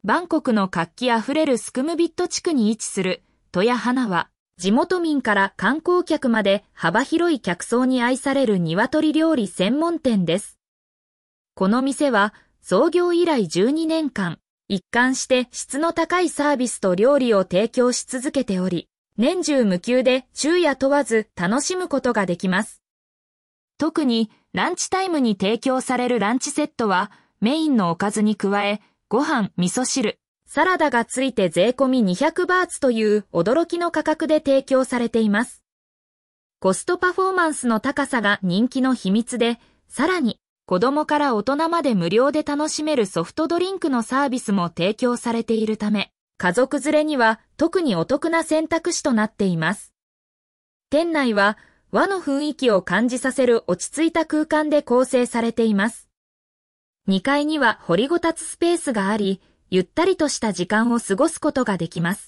バンコクの活気あふれるスクムビット地区に位置するトヤハナは、地元民から観光客まで幅広い客層に愛される鶏料理専門店です。この店は創業以来12年間、一貫して質の高いサービスと料理を提供し続けており、年中無休で昼夜問わず楽しむことができます。特にランチタイムに提供されるランチセットはメインのおかずに加え、ご飯、味噌汁、サラダがついて税込み200バーツという驚きの価格で提供されています。コストパフォーマンスの高さが人気の秘密で、さらに子供から大人まで無料で楽しめるソフトドリンクのサービスも提供されているため、家族連れには特にお得な選択肢となっています。店内は和の雰囲気を感じさせる落ち着いた空間で構成されています。2階には掘りごたつスペースがあり、ゆったりとした時間を過ごすことができます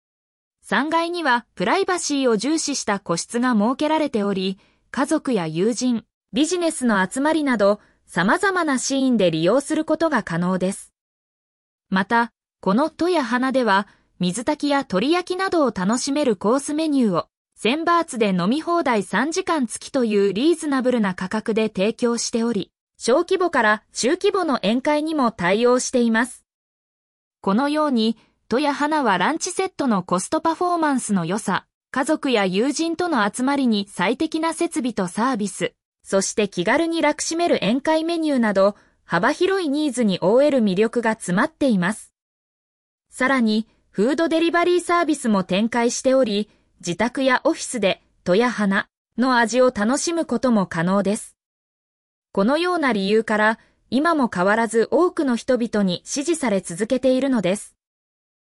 。3階にはプライバシーを重視した個室が設けられており、家族や友人、ビジネスの集まりなど様々なシーンで利用することが可能です。また、このトヤハナでは水炊きや鶏焼きなどを楽しめるコースメニューを1000バーツで飲み放題3時間付きというリーズナブルな価格で提供しており、小規模から中規模の宴会にも対応しています。このように、トヤハナはランチセットのコストパフォーマンスの良さ、家族や友人との集まりに最適な設備とサービス、そして気軽に楽しめる宴会メニューなど、幅広いニーズに応える魅力が詰まっています。さらに、フードデリバリーサービスも展開しており、自宅やオフィスでトヤハナの味を楽しむことも可能です。このような理由から、今も変わらず多くの人々に支持され続けているのです。